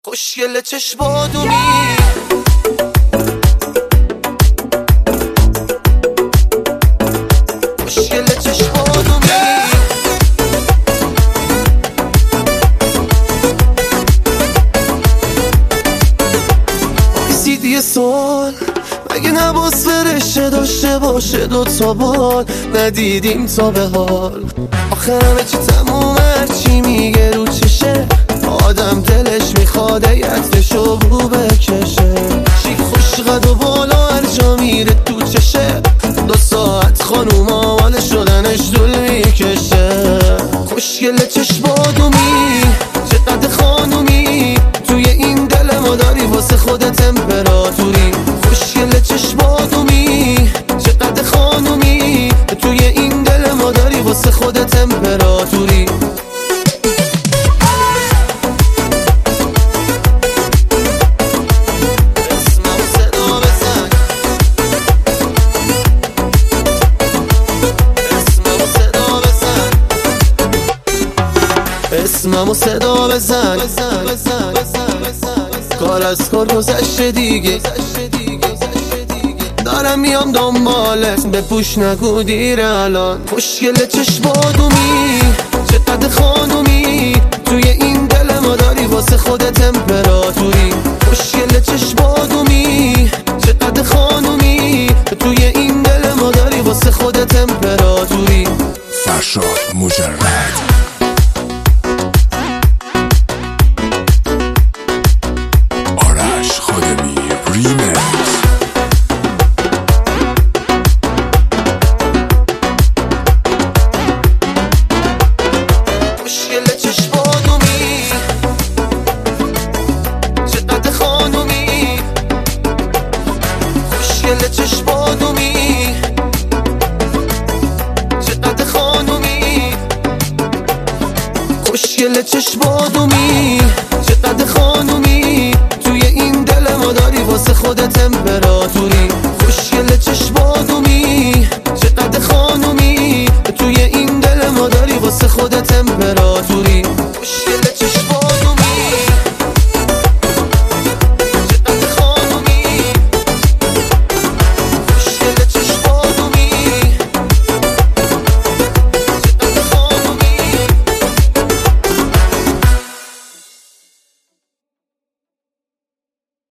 خوشگل چشمادونی خوشگل چشمادونی سیدی سوال مگه نباس فرشه داشته باشه دوتا بال ندیدیم تا به حال آخر همه چی تمومه چی میگه رو چشه آدم دلش میخواد یتشو بو بکشه شیک خوشقد و بالا هر جا میره تو چشه 2 ساعت خانوم آوال شدنش دول میکشه خوشگل چشمادومی چقدر خانومی توی این دل ما داری واسه خود تمپراتوری خوشگل چشمادومی چقدر خانومی توی این دل ما داری واسه خود تمپراتوری اسممو صدا بزن کار از کار گذشته دیگه دارم میام دنبالت بپوش نگو دیر الان خوشگل چشمادومی چقدر خانومی توی این دل ما داری واسه خود تمپراتوری خوشگل چشمادومی چقدر خانومی توی این دل ما داری واسه خود تمپراتوری فرشاد مجرد خوشگل چشمادومی چقدر خانومی خوشگل چشمادومی چقدر خانومی توی این دل ما داری واسه خودت تمپراتوری